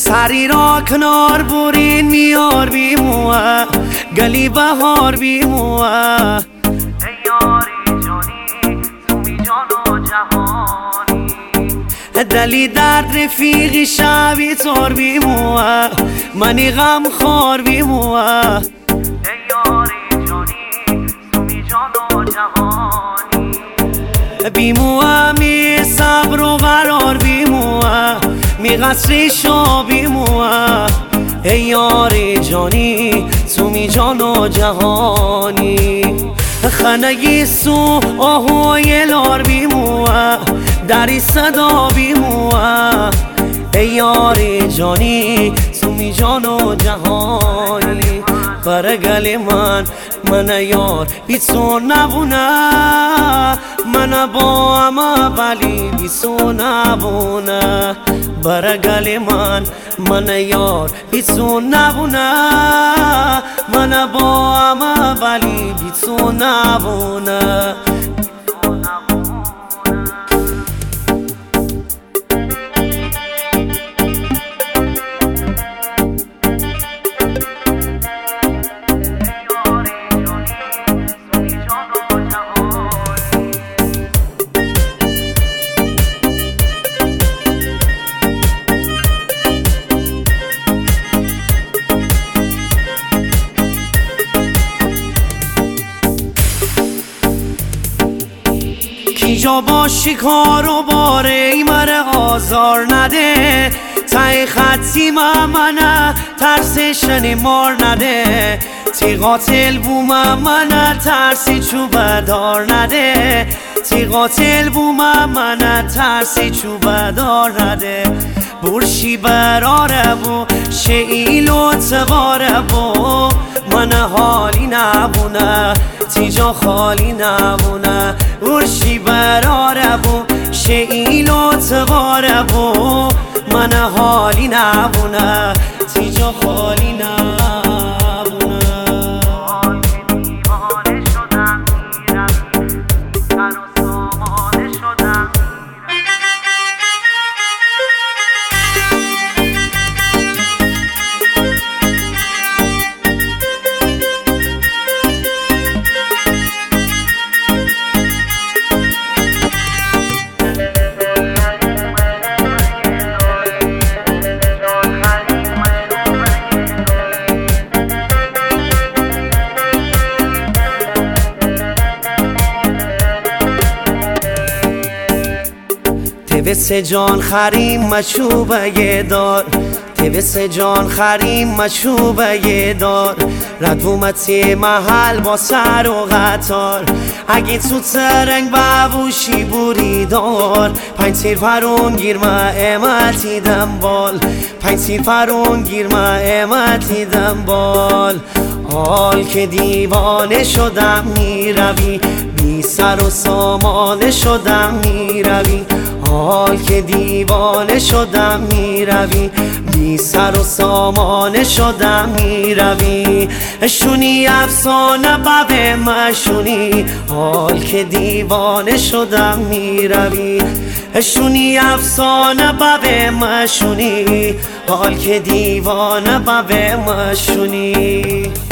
سری را کنار برین میار بیموه گلی بهار بیموه ای یاری جانی تو می جان و جهانی دلی درد رفیقی شبی تار بیموه منی غم خار بیموه ای یاری جانی تو می جان و جهانی بیموه می صبر و قرار بیموه می قصر شا بیموه ای یار جانی تو می جان و جهانی خنگی سو آهوی لار بیموه دری صدا بیموه ای یار جانی تو می جان و جهانی برگل من یار بی تو نبونه من با اما ولی بی تو نبونه برگل من یار بی تو نبونه من با اما ولی بی تو نبونه کیجا باشی کارو باره ای مره آزار نده تای خطی منه ترسشنی مار نده تی قاتل بوم منه ترسی چوبه دار نده تی قاتل بوم منه ترسی چوبه دار نده برشی براره بو شیلو تغاره بو من حالی نبونه تیجا خالی نبونه برشی براره بو شیلو تغاره بو من حالی نبونه تیجا خالی نبونه توس جان خریم مشوبه دار توس جان خریم مشوبه دار ردومتی محل با سر و قطار اگه تو ترنگ ببوشی بوری دار پنج تیر فرون گیر امتی دنبال پنج تیر فرون گیر امتی دنبال حال که دیوانه شدم میروی بی سر و سامانه شدم میروی حال که دیوانه شدم میروی بی سر و سامانه شدم میروی شونی افسانه ببه مشونی حال که دیوانه شدم میروی شونی افسانه ببه مشونی حال که دیوانه ببه مشونی